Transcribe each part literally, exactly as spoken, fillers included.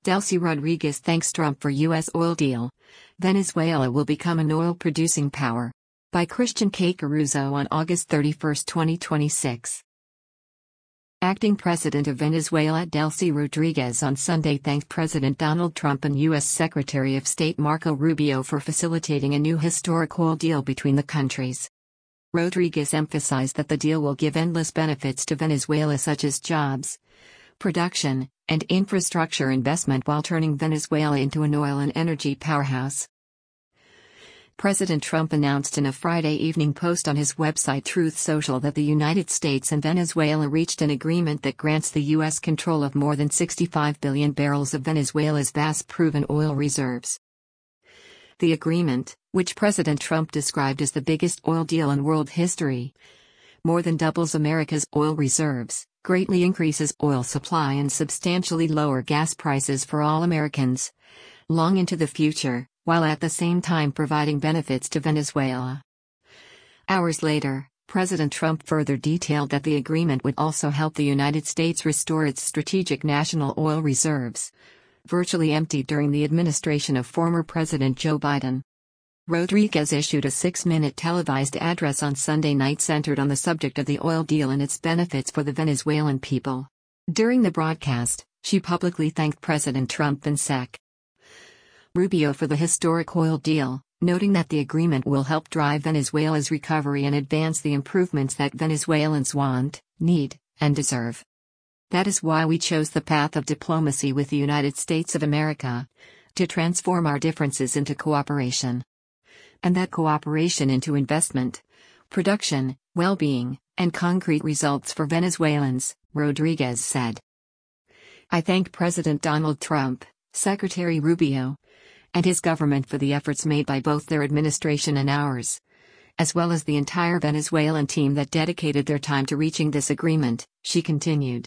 Delcy Rodriguez thanks Trump for U S oil deal. Venezuela will become an oil-producing power. By Christian K. Caruso on August thirty-first, twenty twenty-six. Acting President of Venezuela Delcy Rodriguez on Sunday thanked President Donald Trump and U S Secretary of State Marco Rubio for facilitating a new historic oil deal between the countries. Rodriguez emphasized that the deal will give endless benefits to Venezuela, such as jobs, production, and infrastructure investment, while turning Venezuela into an oil and energy powerhouse. President Trump announced in a Friday evening post on his website Truth Social that the United States and Venezuela reached an agreement that grants the U S control of more than sixty-five billion barrels of Venezuela's vast proven oil reserves. The agreement, which President Trump described as the biggest oil deal in world history, more than doubles America's oil reserves, greatly increases oil supply, and substantially lower gas prices for all Americans long into the future, while at the same time providing benefits to Venezuela. Hours later, President Trump further detailed that the agreement would also help the United States restore its strategic national oil reserves, virtually emptied during the administration of former President Joe Biden. Rodriguez issued a six-minute televised address on Sunday night centered on the subject of the oil deal and its benefits for the Venezuelan people. During the broadcast, she publicly thanked President Trump and Sec. Rubio for the historic oil deal, noting that the agreement will help drive Venezuela's recovery and advance the improvements that Venezuelans want, need, and deserve. That is why we chose the path of diplomacy with the United States of America, to transform our differences into cooperation. And that cooperation into investment, production, well-being, and concrete results for Venezuelans, Rodriguez said. I thank President Donald Trump, Secretary Rubio, and his government for the efforts made by both their administration and ours, as well as the entire Venezuelan team that dedicated their time to reaching this agreement, she continued.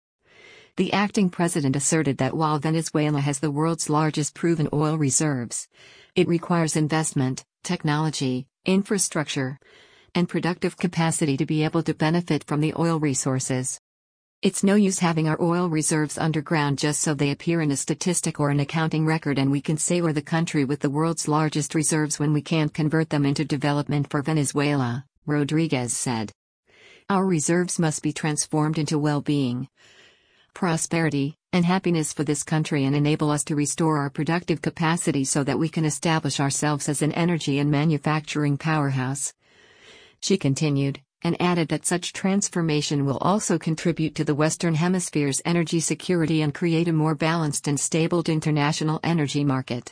The acting president asserted that while Venezuela has the world's largest proven oil reserves, it requires investment, technology, infrastructure, and productive capacity to be able to benefit from the oil resources. It's no use having our oil reserves underground just so they appear in a statistic or an accounting record and we can say we're the country with the world's largest reserves when we can't convert them into development for Venezuela, Rodriguez said. Our reserves must be transformed into well-being, prosperity, and happiness for this country and enable us to restore our productive capacity so that we can establish ourselves as an energy and manufacturing powerhouse. She continued, and added that such transformation will also contribute to the Western Hemisphere's energy security and create a more balanced and stable international energy market.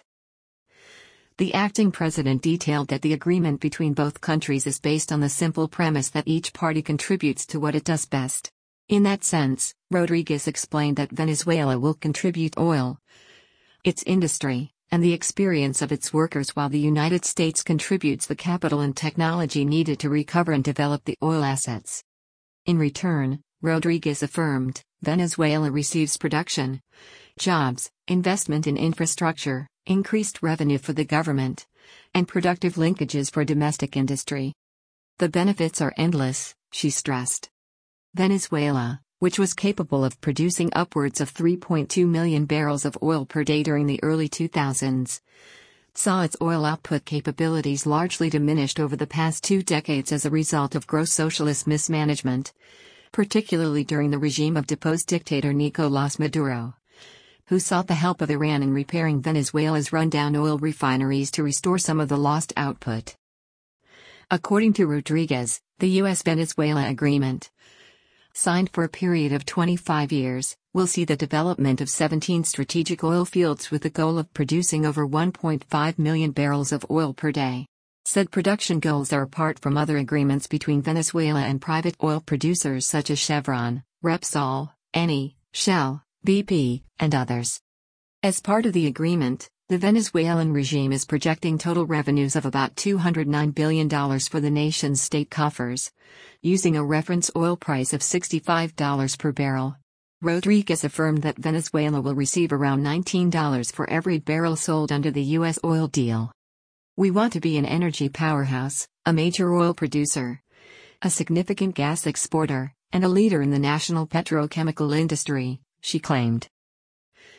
The acting president detailed that the agreement between both countries is based on the simple premise that each party contributes to what it does best. In that sense, Rodriguez explained that Venezuela will contribute oil, its industry, and the experience of its workers, while the United States contributes the capital and technology needed to recover and develop the oil assets. In return, Rodriguez affirmed, Venezuela receives production, jobs, investment in infrastructure, increased revenue for the government, and productive linkages for domestic industry. The benefits are endless, she stressed. Venezuela, which was capable of producing upwards of three point two million barrels of oil per day during the early two thousands, saw its oil output capabilities largely diminished over the past two decades as a result of gross socialist mismanagement, particularly during the regime of deposed dictator Nicolás Maduro, who sought the help of Iran in repairing Venezuela's rundown oil refineries to restore some of the lost output. According to Rodriguez, the U S Venezuela agreement, signed for a period of twenty-five years, will see the development of seventeen strategic oil fields with the goal of producing over one point five million barrels of oil per day. Said production goals are apart from other agreements between Venezuela and private oil producers such as Chevron, Repsol, Eni, Shell, B P, and others. As part of the agreement, the Venezuelan regime is projecting total revenues of about two hundred nine billion dollars for the nation's state coffers, using a reference oil price of sixty-five dollars per barrel. Rodriguez affirmed that Venezuela will receive around nineteen dollars for every barrel sold under the U S oil deal. We want to be an energy powerhouse, a major oil producer, a significant gas exporter, and a leader in the national petrochemical industry, she claimed.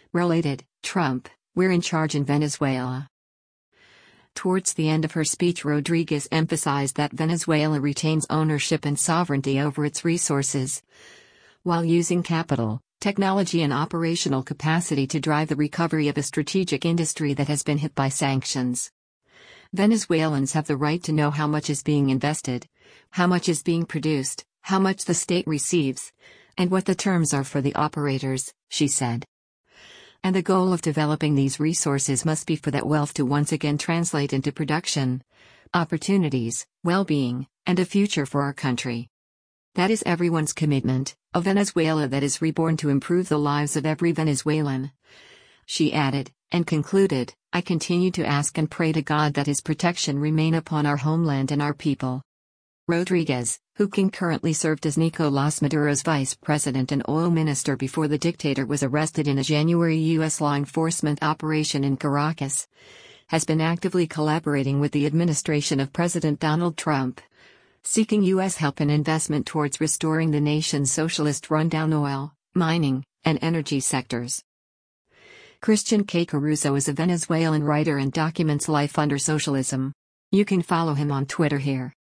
Related, Trump, we're in charge in Venezuela. Towards the end of her speech, Rodriguez emphasized that Venezuela retains ownership and sovereignty over its resources, while using capital, technology and operational capacity to drive the recovery of a strategic industry that has been hit by sanctions. Venezuelans have the right to know how much is being invested, how much is being produced, how much the state receives, and what the terms are for the operators, she said. And the goal of developing these resources must be for that wealth to once again translate into production, opportunities, well-being, and a future for our country. That is everyone's commitment, a Venezuela that is reborn to improve the lives of every Venezuelan. She added, and concluded, I continue to ask and pray to God that His protection remain upon our homeland and our people. Rodriguez, who concurrently served as Nicolás Maduro's vice president and oil minister before the dictator was arrested in a January U S law enforcement operation in Caracas, has been actively collaborating with the administration of President Donald Trump, seeking U S help and investment towards restoring the nation's socialist rundown oil, mining, and energy sectors. Christian K. Caruso is a Venezuelan writer and documents life under socialism. You can follow him on Twitter here.